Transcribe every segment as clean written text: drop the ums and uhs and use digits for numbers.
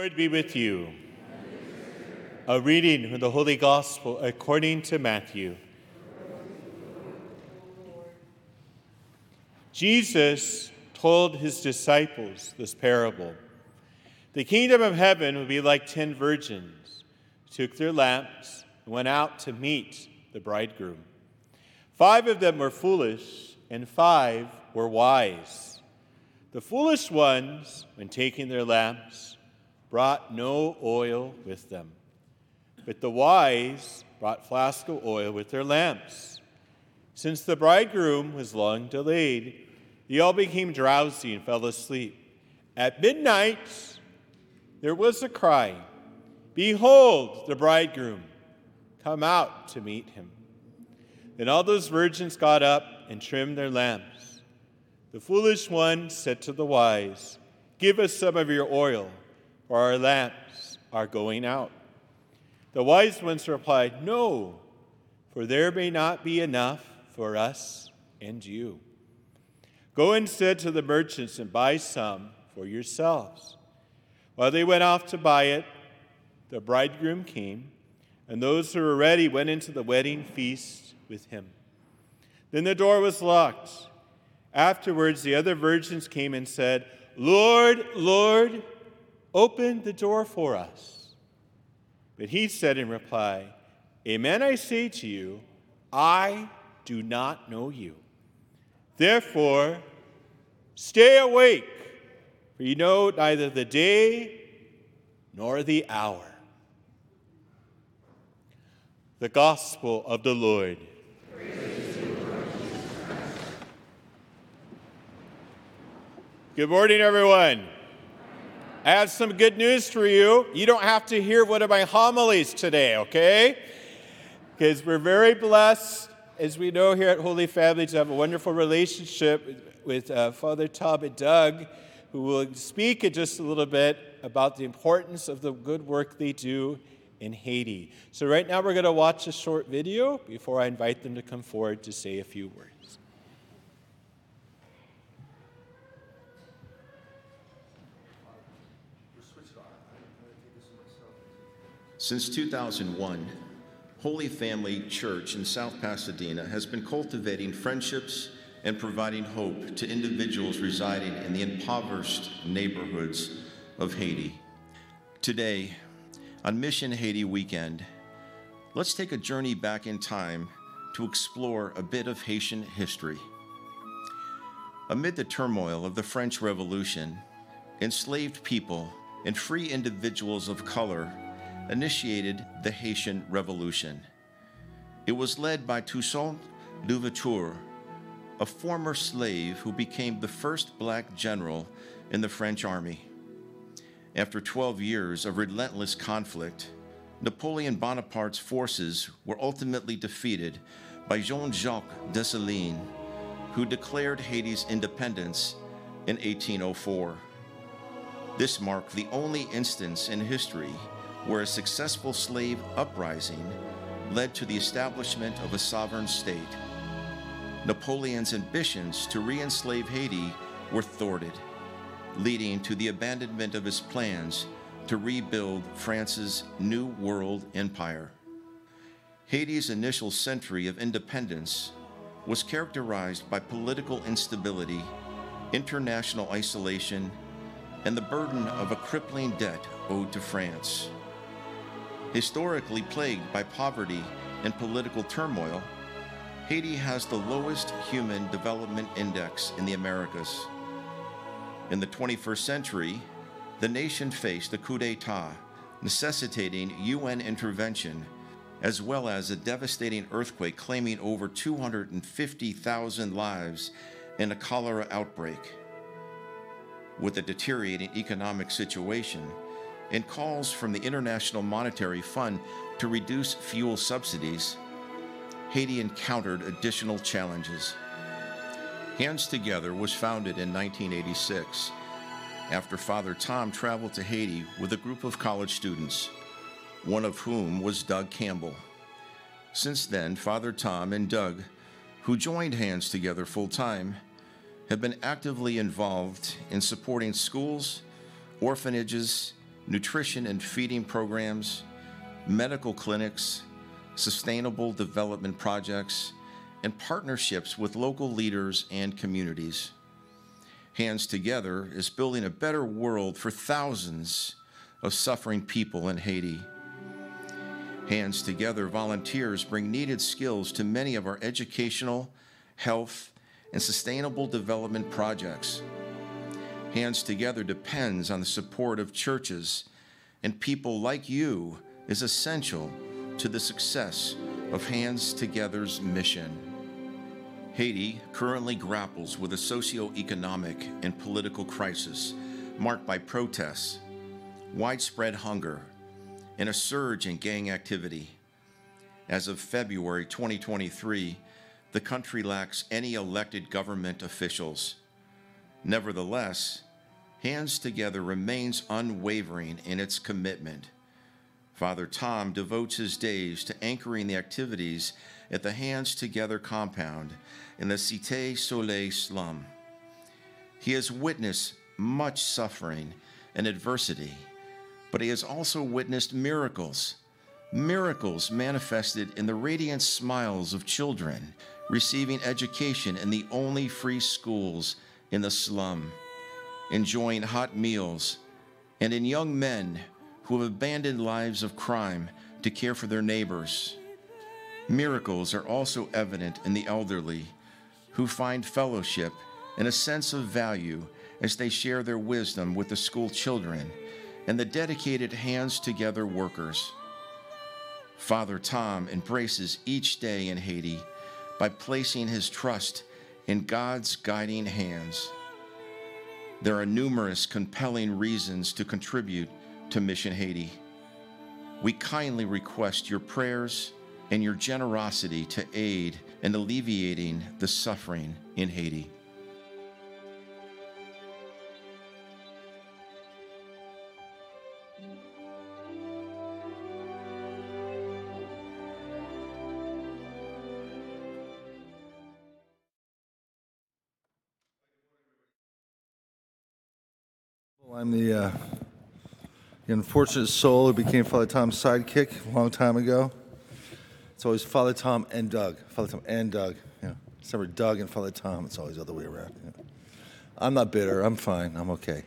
Lord be with you. A reading from the Holy Gospel according to Matthew. Jesus told his disciples this parable. The kingdom of heaven will be like 10 virgins who took their lamps and went out to meet the bridegroom. 5 of them were foolish and 5 were wise. The foolish ones, when taking their lamps, brought no oil with them. But the wise brought flasks of oil with their lamps. Since the bridegroom was long delayed, they all became drowsy and fell asleep. At midnight, there was a cry, "Behold, the bridegroom! Come out to meet him." Then all those virgins got up and trimmed their lamps. The foolish one said to the wise, "Give us some of your oil, for our lamps are going out." The wise ones replied, "No, for there may not be enough for us and you. Go instead to the merchants and buy some for yourselves." While they went off to buy it, the bridegroom came, and those who were ready went into the wedding feast with him. Then the door was locked. Afterwards, the other virgins came and said, "Lord, Lord, open the door for us." But he said in reply, "Amen, I say to you, I do not know you. Therefore, stay awake, for you know neither the day nor the hour." The Gospel of the Lord. Good morning, everyone. I have some good news for you. You don't have to hear one of my homilies today, okay? Because we're very blessed, as we know here at Holy Family, to have a wonderful relationship with Father Tom and Doug, who will speak in just a little bit about the importance of the good work they do in Haiti. So right now we're going to watch a short video before I invite them to come forward to say a few words. Since 2001, Holy Family Church in South Pasadena has been cultivating friendships and providing hope to individuals residing in the impoverished neighborhoods of Haiti. Today, on Mission Haiti Weekend, let's take a journey back in time to explore a bit of Haitian history. Amid the turmoil of the French Revolution, enslaved people and free individuals of color initiated the Haitian Revolution. It was led by Toussaint Louverture, a former slave who became the first black general in the French army. After 12 years of relentless conflict, Napoleon Bonaparte's forces were ultimately defeated by Jean-Jacques Dessalines, who declared Haiti's independence in 1804. This marked the only instance in history where a successful slave uprising led to the establishment of a sovereign state. Napoleon's ambitions to re-enslave Haiti were thwarted, leading to the abandonment of his plans to rebuild France's New World Empire. Haiti's initial century of independence was characterized by political instability, international isolation, and the burden of a crippling debt owed to France. Historically plagued by poverty and political turmoil, Haiti has the lowest Human Development Index in the Americas. In the 21st century, the nation faced a coup d'etat, necessitating UN intervention, as well as a devastating earthquake claiming over 250,000 lives in a cholera outbreak. With a deteriorating economic situation and calls from the International Monetary Fund to reduce fuel subsidies, Haiti encountered additional challenges. Hands Together was founded in 1986 after Father Tom traveled to Haiti with a group of college students, one of whom was Doug Campbell. Since then, Father Tom and Doug, who joined Hands Together full-time, have been actively involved in supporting schools, orphanages, nutrition and feeding programs, medical clinics, sustainable development projects, and partnerships with local leaders and communities. Hands Together is building a better world for thousands of suffering people in Haiti. Hands Together volunteers bring needed skills to many of our educational, health, and sustainable development projects. Hands Together depends on the support of churches, and people like you is essential to the success of Hands Together's mission. Haiti currently grapples with a socio-economic and political crisis marked by protests, widespread hunger, and a surge in gang activity. As of February 2023, the country lacks any elected government officials. Nevertheless, Hands Together remains unwavering in its commitment. Father Tom devotes his days to anchoring the activities at the Hands Together compound in the Cité Soleil slum. He has witnessed much suffering and adversity, but he has also witnessed miracles manifested in the radiant smiles of children receiving education in the only free schools in the slum, enjoying hot meals, and in young men who have abandoned lives of crime to care for their neighbors. Miracles are also evident in the elderly, who find fellowship and a sense of value as they share their wisdom with the school children and the dedicated Hands Together workers. Father Tom embraces each day in Haiti by placing his trust in God's guiding hands. There are numerous compelling reasons to contribute to Mission Haiti. We kindly request your prayers and your generosity to aid in alleviating the suffering in Haiti. I'm the unfortunate soul who became Father Tom's sidekick a long time ago. It's always Father Tom and Doug. Father Tom and Doug. Yeah. It's never Doug and Father Tom. It's always the other way around. Yeah. I'm not bitter. I'm fine. I'm okay.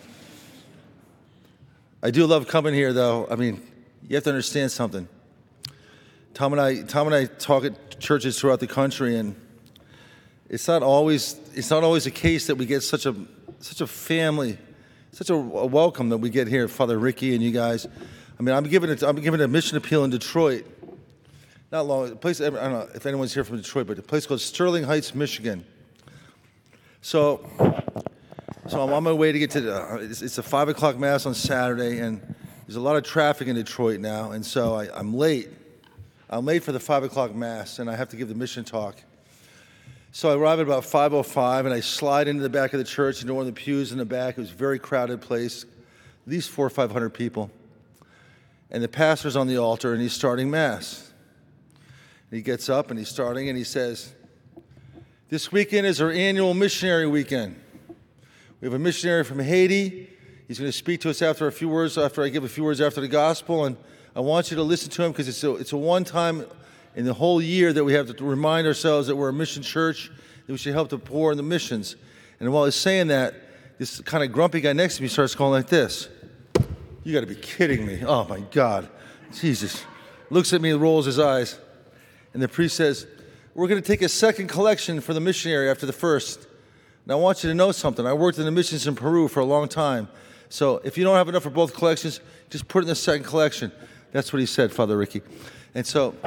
I do love coming here, though. I mean, you have to understand something. Tom and I talk at churches throughout the country, and it's not always the case that we get such a family. Such a welcome that we get here, Father Ricky and you guys. I mean, I'm giving a mission appeal in Detroit. Not long, a place, I don't know if anyone's here from Detroit, but a place called Sterling Heights, Michigan. So I'm on my way to get to, it's a 5 o'clock Mass on Saturday, and there's a lot of traffic in Detroit now, and so I'm late. I'm late for the 5 o'clock Mass, and I have to give the mission talk. So I arrive at about 5:05, and I slide into the back of the church, into one of the pews in the back. It was a very crowded place, at least 400 or 500 people. And the pastor's on the altar, and he's starting Mass. And he gets up, and he's starting, and he says, "This weekend is our annual missionary weekend. We have a missionary from Haiti. He's going to speak to us after I give a few words after the gospel, and I want you to listen to him because it's a one-time in the whole year that we have to remind ourselves that we're a mission church, that we should help the poor and the missions." And while he's saying that, this kind of grumpy guy next to me starts going like this. "You got to be kidding me. Oh, my God. Jesus." Looks at me and rolls his eyes. And the priest says, "We're going to take a second collection for the missionary after the first. And I want you to know something. I worked in the missions in Peru for a long time. So if you don't have enough for both collections, just put it in the second collection." That's what he said, Father Ricky. And so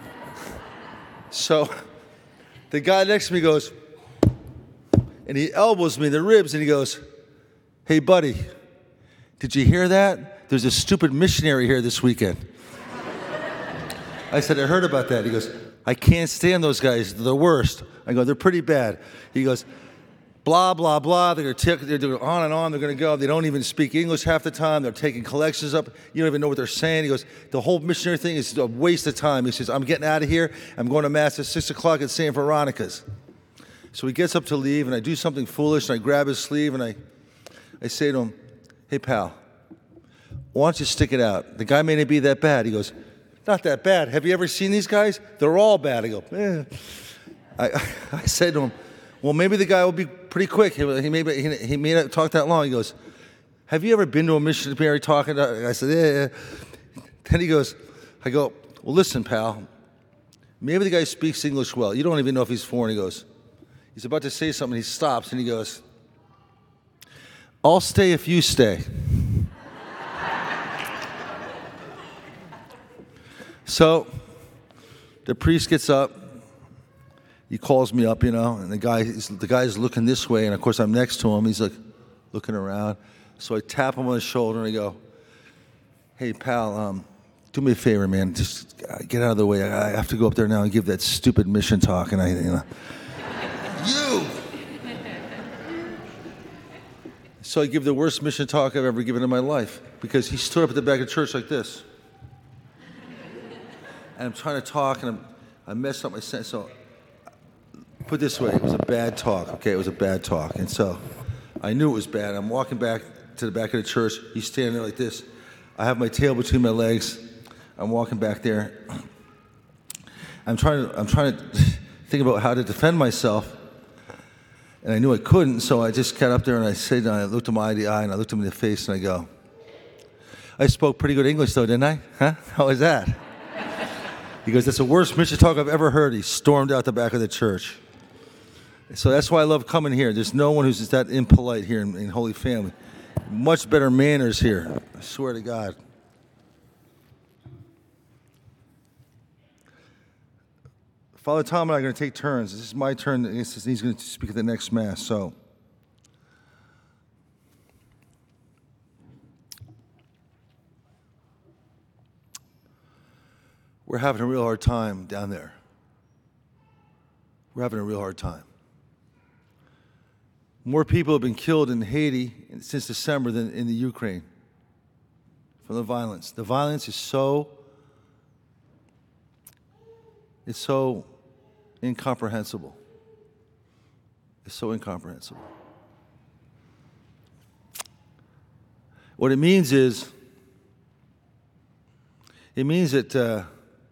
the guy next to me goes, and he elbows me in the ribs, and he goes, "Hey, buddy, did you hear that? There's a stupid missionary here this weekend." I said, "I heard about that." He goes, "I can't stand those guys. They're the worst." I go, "They're pretty bad." He goes, "Blah, blah, blah. They're doing on and on. They're going to go. They don't even speak English half the time. They're taking collections up. You don't even know what they're saying." He goes, "The whole missionary thing is a waste of time." He says, "I'm getting out of here. I'm going to Mass at 6 o'clock at St. Veronica's." So he gets up to leave, and I do something foolish, and I grab his sleeve, and I say to him, "Hey, pal, why don't you stick it out? The guy may not be that bad. He goes, not that bad. Have you ever seen these guys? They're all bad. I go, I said to him, well, maybe the guy will be pretty quick. He may not talk that long. He goes, have you ever been to a missionary talking? I said, yeah. Then he goes, I go, well, listen, pal. Maybe the guy speaks English well. You don't even know if he's foreign. He goes, he's about to say something. He stops and he goes, I'll stay if you stay. So the priest gets up. He calls me up, and the guy's looking this way, and of course I'm next to him. He's like looking around. So I tap him on the shoulder and I go, hey, pal, do me a favor, man. Just get out of the way. I have to go up there now and give that stupid mission talk. And you! So I give the worst mission talk I've ever given in my life because he stood up at the back of church like this. And I'm trying to talk, and I messed up my sentence. So put it this way, it was a bad talk, okay? It was a bad talk. And so I knew it was bad. I'm walking back to the back of the church. He's standing there like this. I have my tail between my legs. I'm walking back there. I'm trying to think about how to defend myself. And I knew I couldn't, so I just got up there and I looked him eye to eye, and I looked him in the face, and I go, I spoke pretty good English though, didn't I? Huh? How was that? He goes, that's the worst mission talk I've ever heard. He stormed out the back of the church. So that's why I love coming here. There's no one who's that impolite here in Holy Family. Much better manners here, I swear to God. Father Tom and I are going to take turns. This is my turn. He's going to speak at the next Mass. So, we're having a real hard time down there. We're having a real hard time. More people have been killed in Haiti since December than in the Ukraine from the violence. The violence is so incomprehensible. It's so incomprehensible. What it means is, that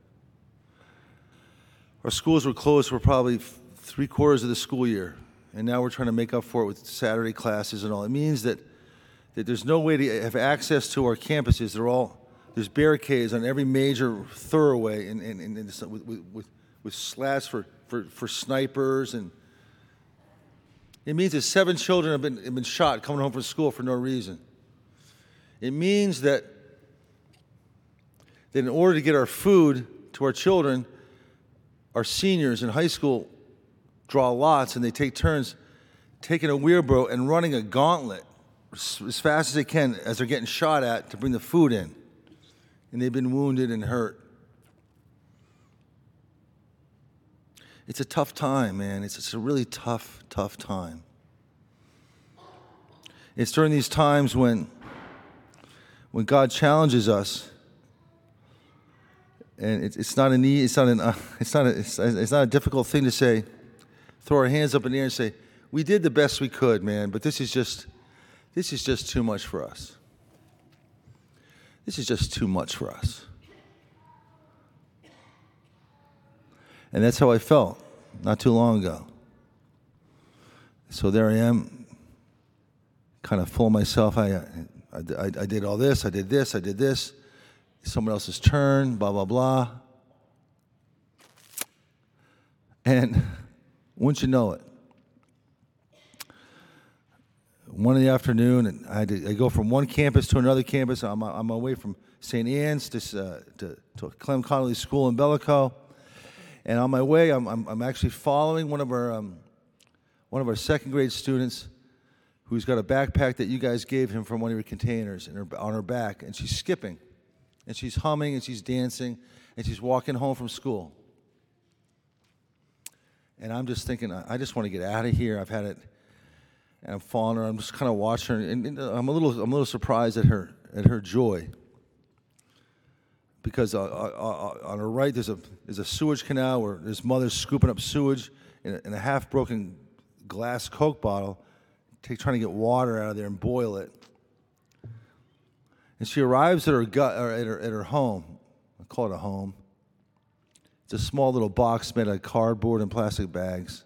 our schools were closed for probably 3/4 of the school year, and now we're trying to make up for it with Saturday classes and all. It means that there's no way to have access to our campuses. There's barricades on every major thoroughway with slats for snipers, and it means that 7 children have been shot coming home from school for no reason. It means that in order to get our food to our children, our seniors in high school draw lots, and they take turns taking a wheelbarrow and running a gauntlet as fast as they can as they're getting shot at to bring the food in. And they've been wounded and hurt. It's a tough time, man. It's a really tough time. It's during these times when God challenges us, and it's not a difficult thing to say. Throw our hands up in the air and say, "We did the best we could, man, but this is just too much for us. This is just too much for us." And that's how I felt not too long ago. So there I am, kind of full of myself. I did all this, I did this, I did this. Someone else's turn, blah, blah, blah. And wouldn't you know it, 1 in the afternoon, and I go from one campus to another campus. I'm on my way from St. Anne's to Clem Connolly School in Bellico. And on my way, I'm actually following one of our second grade students who's got a backpack that you guys gave him from one of your containers on her back, and she's skipping, and she's humming, and she's dancing, and she's walking home from school. And I'm just thinking, I just want to get out of here. I've had it, and I'm following her. I'm just kind of watching her, and I'm a little surprised at her joy. Because on her right, there's a sewage canal where this mother's scooping up sewage in a half-broken glass Coke bottle, trying to get water out of there and boil it. And she arrives at her home. I call it a home. It's a small little box made out of cardboard and plastic bags.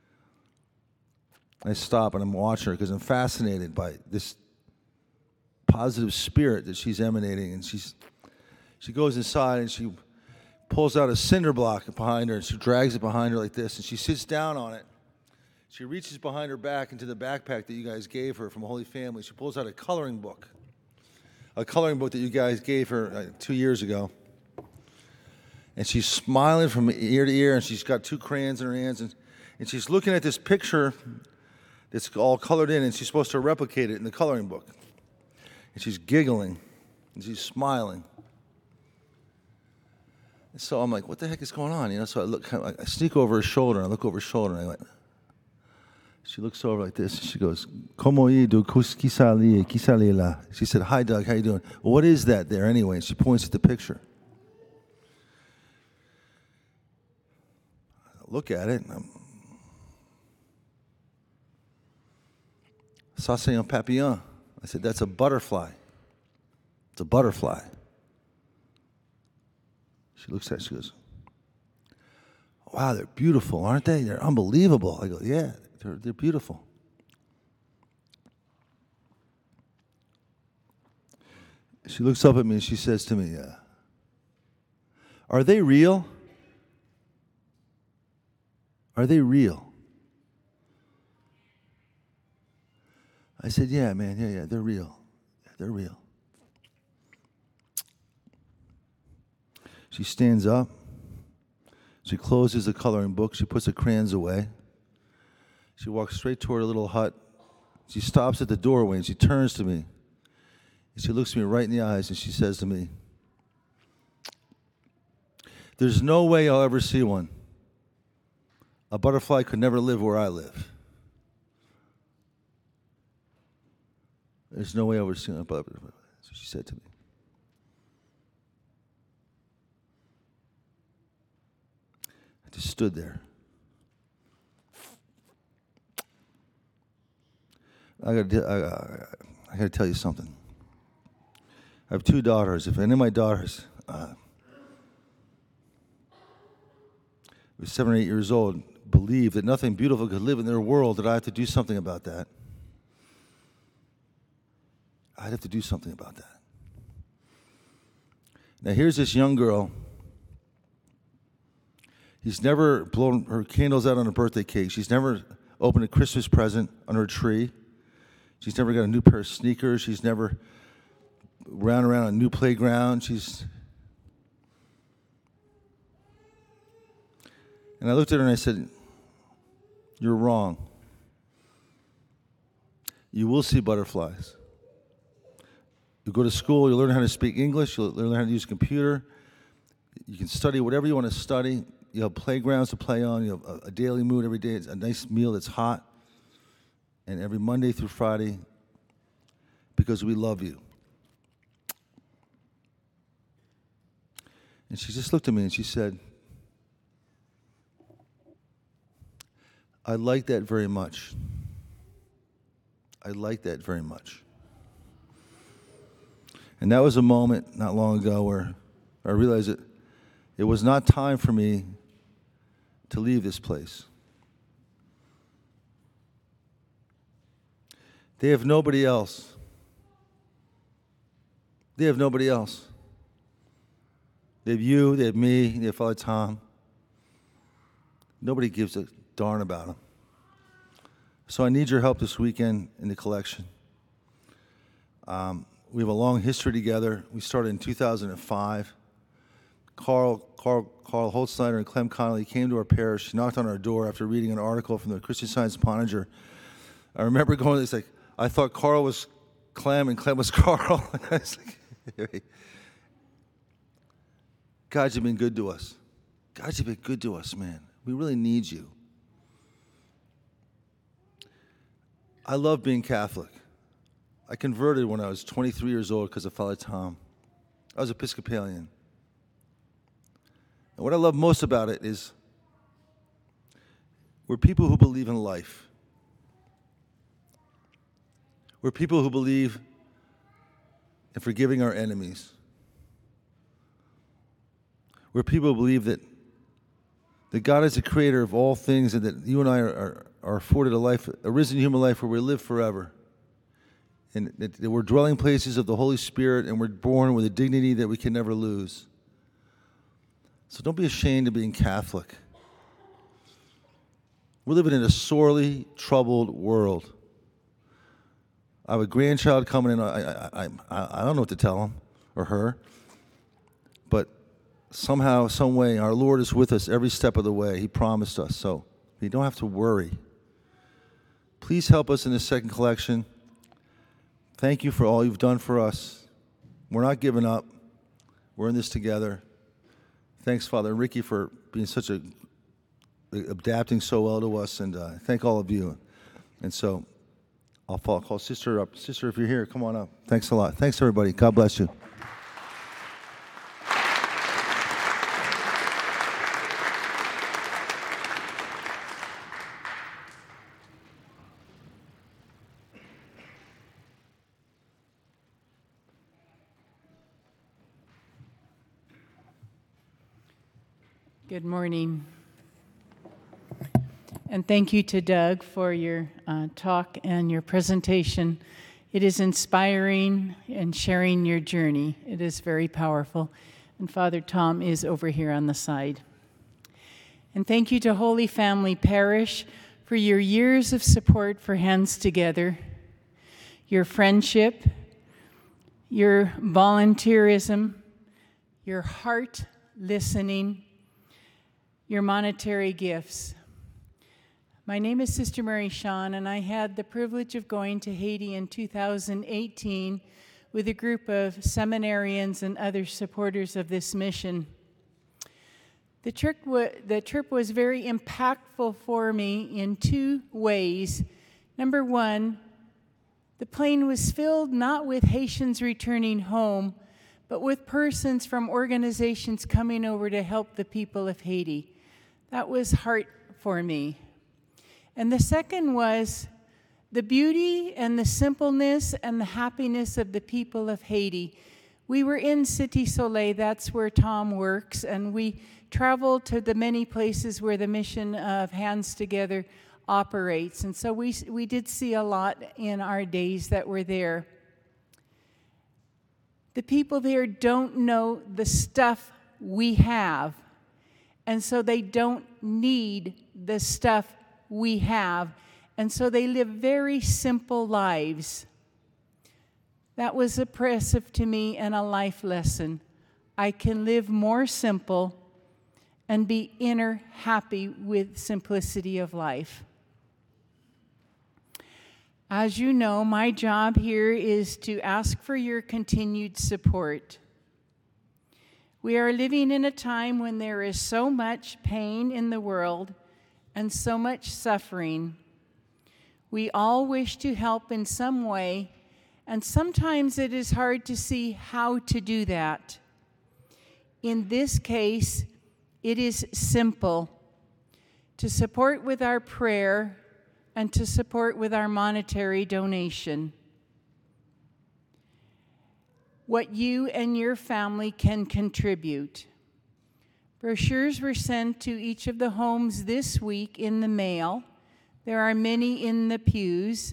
I stop and I'm watching her because I'm fascinated by this positive spirit that she's emanating. And she goes inside and she pulls out a cinder block behind her and she drags it behind her like this. And she sits down on it. She reaches behind her back into the backpack that you guys gave her from Holy Family. She pulls out a coloring book that you guys gave her 2 years ago. And she's smiling from ear to ear, and she's got 2 crayons in her hands, and she's looking at this picture that's all colored in, and she's supposed to replicate it in the coloring book. And she's giggling, and she's smiling. And so I'm like, what the heck is going on? So I sneak over her shoulder, and I look over her shoulder, and I went, she looks over like this, and she goes, "Como ido, kisalila." She said, "Hi, Doug, how you doing?" Well, what is that there anyway? And she points at the picture. I look at it, and ça c'est un papillon. I said, "That's a butterfly. It's a butterfly." She looks at it, she goes, "Wow, they're beautiful, aren't they? They're unbelievable." I go, "Yeah. They're beautiful." She looks up at me and she says to me, "Are they real? Are they real?" I said, "Yeah, man, yeah, they're real. They're real." She stands up. She closes the coloring book. She puts the crayons away. She walks straight toward her little hut. She stops at the doorway and she turns to me. And she looks me right in the eyes and she says to me, "There's no way I'll ever see one. A butterfly could never live where I live. There's no way I'll ever see one." That's what she said to me. I just stood there. I got to tell you something. I have 2 daughters. If any of my daughters who's 7 or 8 years old believe that nothing beautiful could live in their world, that I have to do something about that, I'd have to do something about that. Now here's this young girl. He's never blown her candles out on a birthday cake. She's never opened a Christmas present under a tree. She's never got a new pair of sneakers. She's never ran around a new playground. And I looked at her and I said, "You're wrong. You will see butterflies. You go to school, you learn how to speak English, you learn how to use a computer. You can study whatever you want to study. You have playgrounds to play on. You have a daily mood every day. It's a nice meal that's hot. And every Monday through Friday, because we love you." And she just looked at me and she said, "I like that very much. I like that very much." And that was a moment not long ago where I realized that it was not time for me to leave this place. They have nobody else. They have nobody else. They have you, they have me, they have Father Tom. Nobody gives a darn about them. So I need your help this weekend in the collection. We have a long history together. We started in 2005. Carl Holzschneider and Clem Connolly came to our parish, knocked on our door after reading an article from the Christian Science Monitor. I remember going, it's like, I thought Carl was Clem and Clem was Carl. I was like, God, you've been good to us. God, you've been good to us, man. We really need you. I love being Catholic. I converted when I was 23 years old because of Father Tom. I was Episcopalian. And what I love most about it is we're people who believe in life. We're people who believe and forgiving our enemies. Where people believe that God is the creator of all things and that you and I are afforded a risen human life where we live forever. And that we're dwelling places of the Holy Spirit and we're born with a dignity that we can never lose. So don't be ashamed of being Catholic. We're living in a sorely troubled world. I have a grandchild coming in. I don't know what to tell him or her. But somehow, some way, our Lord is with us every step of the way. He promised us. So you don't have to worry. Please help us in the second collection. Thank you for all you've done for us. We're not giving up. We're in this together. Thanks, Father Ricky, for being adapting so well to us, and thank all of you. And so I'll call Sister up. Sister, if you're here, come on up. Thanks a lot. Thanks, everybody. God bless you. Good morning. And thank you to Doug for your talk and your presentation. It is inspiring and sharing your journey. It is very powerful. And Father Tom is over here on the side. And thank you to Holy Family Parish for your years of support for Hands Together, your friendship, your volunteerism, your heart listening, your monetary gifts. My name is Sister Mary Sean, and I had the privilege of going to Haiti in 2018 with a group of seminarians and other supporters of this mission. The trip was very impactful for me in two ways. Number one, the plane was filled not with Haitians returning home, but with persons from organizations coming over to help the people of Haiti. That was heart for me. And the second was the beauty and the simpleness and the happiness of the people of Haiti. We were in Cité Soleil, that's where Tom works, and we traveled to the many places where the mission of Hands Together operates. And so we did see a lot in our days that were there. The people there don't know the stuff we have, and so they don't need the stuff we have, and so they live very simple lives. That was impressive to me and a life lesson. I can live more simple and be inner happy with simplicity of life. As you know, my job here is to ask for your continued support. We are living in a time when there is so much pain in the world and so much suffering. We all wish to help in some way, and sometimes it is hard to see how to do that. In this case, it is simple: to support with our prayer and to support with our monetary donation. What you and your family can contribute. Brochures were sent to each of the homes this week in the mail. There are many in the pews.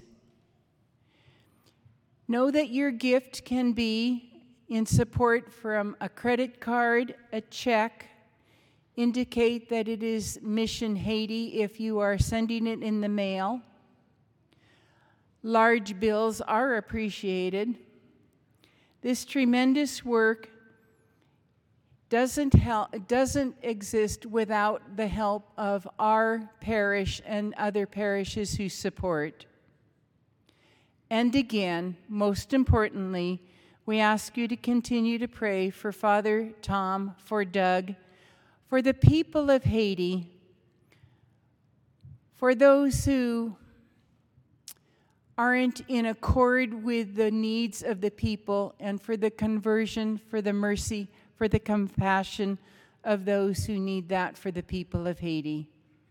Know that your gift can be in support from a credit card, a check. Indicate that it is Mission Haiti if you are sending it in the mail. Large bills are appreciated. This tremendous work doesn't exist without the help of our parish and other parishes who support. And again, most importantly, we ask you to continue to pray for Father Tom, for Doug, for the people of Haiti, for those who aren't in accord with the needs of the people, and for the conversion, for the mercy, for the compassion of those who need that for the people of Haiti.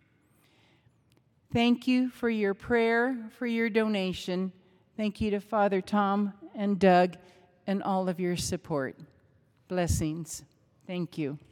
Thank you for your prayer, for your donation. Thank you to Father Tom and Doug, and all of your support. Blessings. Thank you.